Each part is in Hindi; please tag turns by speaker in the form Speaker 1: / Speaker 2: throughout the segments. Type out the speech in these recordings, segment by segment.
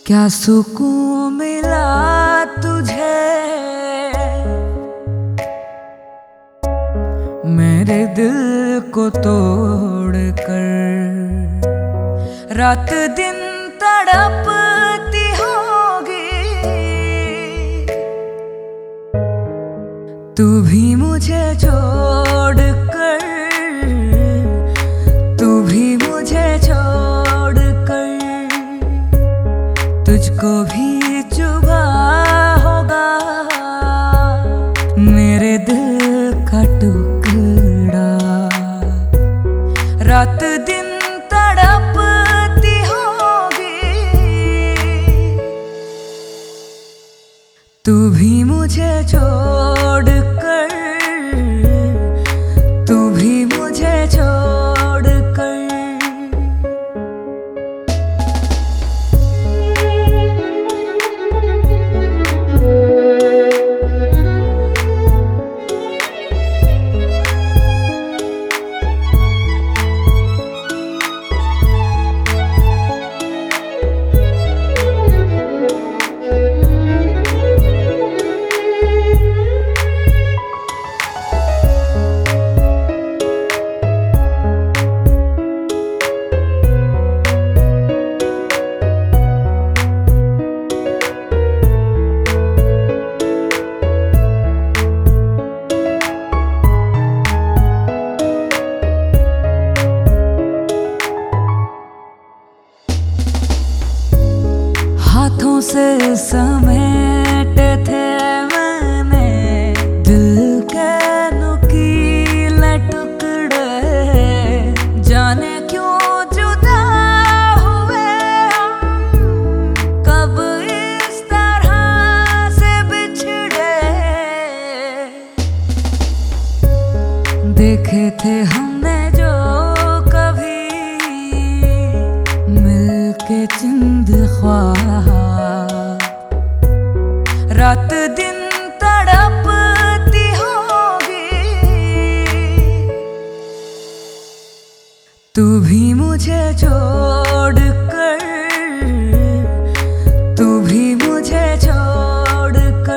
Speaker 1: क्या सुकून मिला तुझे मेरे दिल को तोड़ कर, रात दिन तड़पती होगी तू भी मुझे छोड़ कर, तू भी मुझे छोड़ कर, तुझको भी चुभा होगा मेरे दिल का टुकड़ा, रात दिन तड़पती होगी तू भी मुझे छोड़ कर, तू भी मुझे छोड़ कर। हाथों से समेटे थे मैंने दिल के नुकीले टुकड़े, जाने क्यों जुदा हुए हम, कब इस तरह से बिछड़े। देखे थे हमने जो कभी मिलके चिंद ख्वाब, रात दिन तड़पती होगी तू भी मुझे छोड़ कर, तू भी मुझे छोड़ कर।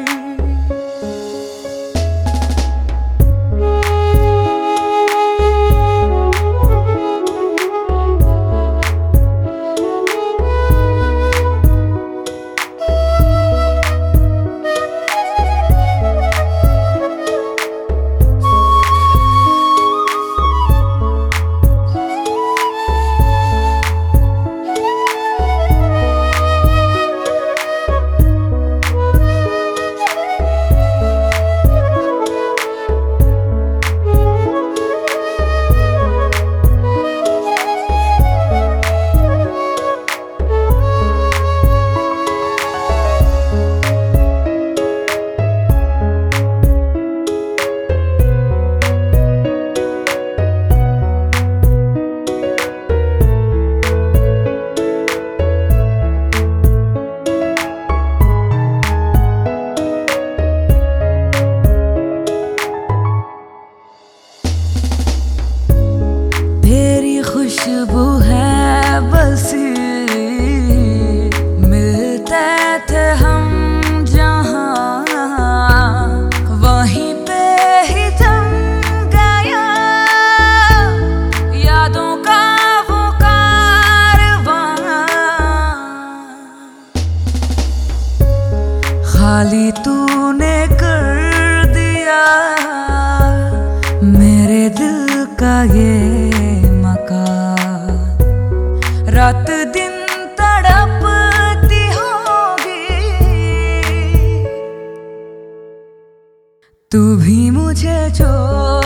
Speaker 1: खुशबू है बसी मिलते थे हम जहाँ, वहीं पे ही जम गया यादों का वो कारवां, खाली तूने कर दिया मेरे दिल का ये रात दिन तड़पती होगी तू भी मुझे छोड़